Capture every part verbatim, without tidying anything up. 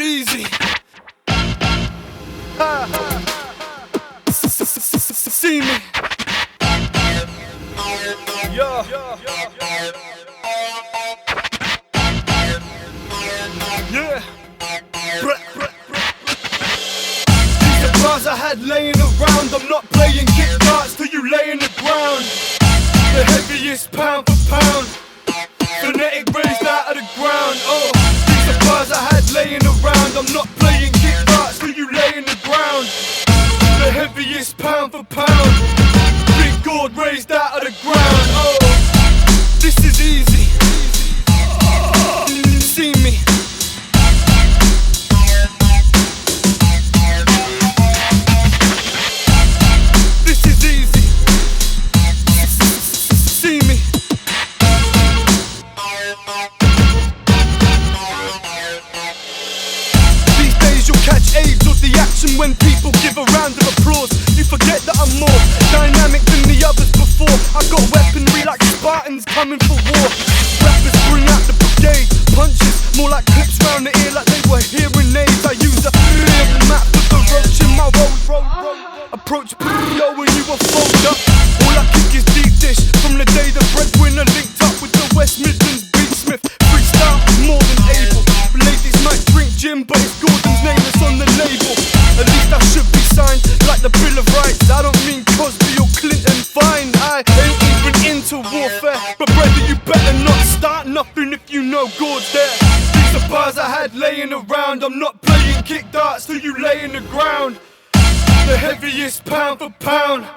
easy. Ha. See me. Yeah. Yeah. These are bars I had laying around. I'm not playing kick darts till you lay in the ground. The heaviest pound for pound, phonetic raised out of the ground. Oh, these are bars I had laying around. I'm not playing kick darts till you lay in the ground. The heaviest pound for pound, big gourd raised out of the ground. Oh, this is easy. See me. This is easy. See me. These days you'll catch AIDS of the action when people give a round of applause. You forget that I'm more dynamic than the others before. I got weaponry like Spartans coming for war. Rappers bring out the brigade, punches more like clips round the ear like they were hearing aids. I use a map with the roach in my road. Approach yo when you were fold up. All I kick is deep dish from the day the breadwinner linked up with the West Midlands beatsmith. Freestyle more than able. Ladies might drink gin, but it's Gordon's name that's on the label. At least I should be signed like the Bill of Rights. I don't mean Cosby or Clinton, fine. I ain't even into warfare, but brother, you better not start nothing if you know Gord's there. These are bars I had laying around. I'm not playing kick darts till you lay in the ground. The heaviest pound for pound.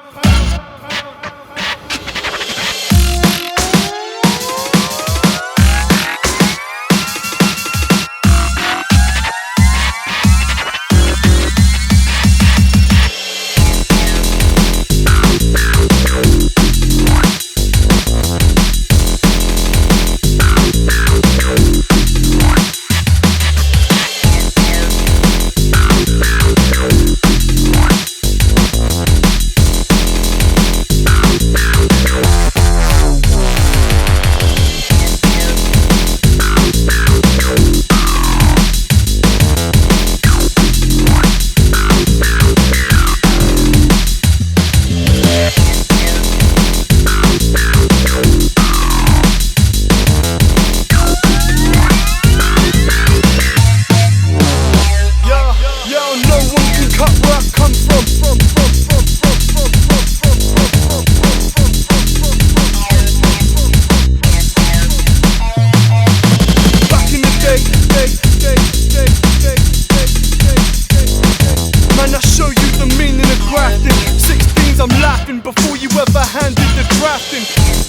I'm laughing before you ever handed the drafting.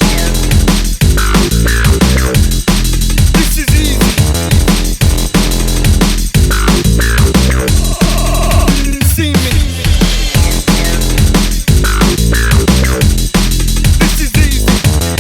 This is easy. See me. This is easy.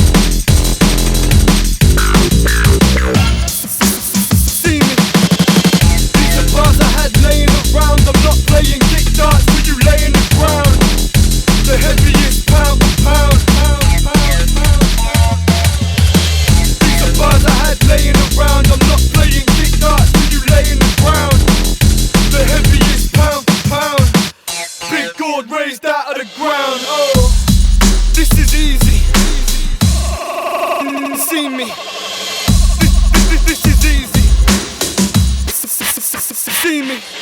See me. These are bars I had laying around. I'm not playing kick darts till you lay in the ground. The heaviest pound for pound, pound, pound, pound. These are bars I had laying around. I'm not playing kick darts till you lay in the ground. The heaviest pound for pound, big gourd raised out of the ground. Oh, this is easy. See me. This, this, this is easy. See me.